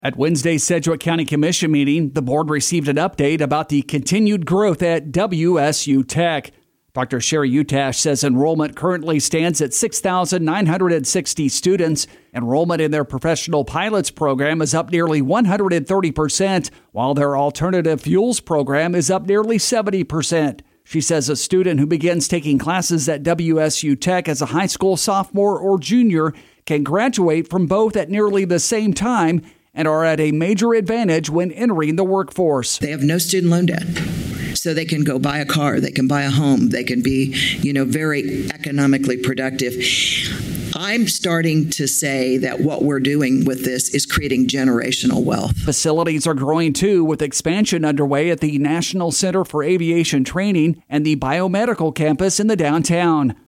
At Wednesday's Sedgwick County Commission meeting, the board received an update about the continued growth at WSU Tech. Dr. Sherry Utash says enrollment currently stands at 6,960 students. Enrollment in their professional pilots program is up nearly 130%, while their alternative fuels program is up nearly 70%. She says a student who begins taking classes at WSU Tech as a high school sophomore or junior can graduate from both at nearly the same time and are at a major advantage when entering the workforce. They have no student loan debt. So they can go buy a car, they can buy a home, they can be, very economically productive. I'm starting to say that what we're doing with this is creating generational wealth. Facilities are growing too, with expansion underway at the National Center for Aviation Training and the Biomedical Campus in the downtown.